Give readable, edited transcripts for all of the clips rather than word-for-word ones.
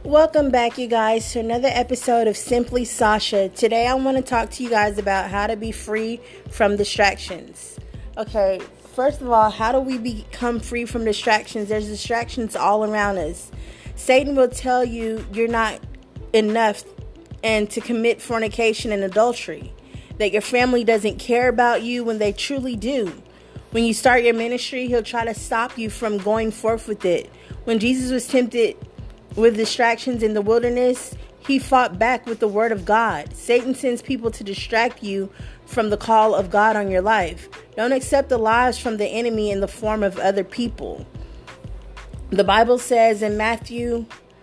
Welcome back, you guys, to another episode of Simply Sasha. Today I want to talk to you guys about how to be free from distractions. Okay, first of all, how do we become free from distractions? There's distractions all around us. Satan will tell you you're not enough and to commit fornication and adultery, that your family doesn't care about you when they truly do. When you start your ministry, he'll try to stop you from going forth with it. When Jesus was tempted with distractions in the wilderness, he fought back with the word of God. Satan sends people to distract you from the call of God on your life. Don't accept the lies from the enemy in the form of other people. The Bible says in Matthew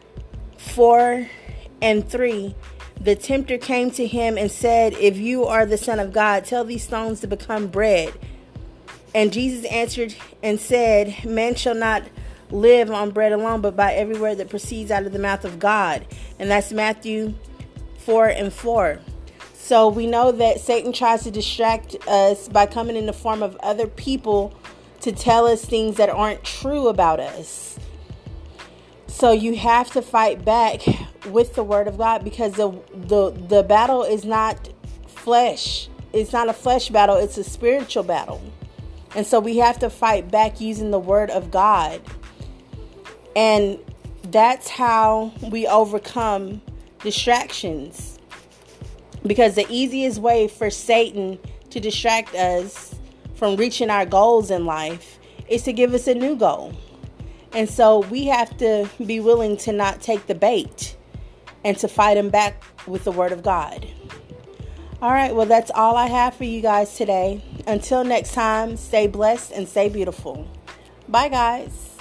4:3, the tempter came to him and said, "If you are the Son of God, tell these stones to become bread." And Jesus answered and said, "Man shall not live on bread alone, but by every word that proceeds out of the mouth of God." And that's Matthew 4:4. So we know that Satan tries to distract us by coming in the form of other people to tell us things that aren't true about us. So you have to fight back with the word of God, because the battle is not flesh. It's not a flesh battle. It's a spiritual battle. And so we have to fight back using the word of God. And that's how we overcome distractions. Because the easiest way for Satan to distract us from reaching our goals in life is to give us a new goal. And so we have to be willing to not take the bait and to fight him back with the word of God. All right, well, that's all I have for you guys today. Until next time, stay blessed and stay beautiful. Bye, guys.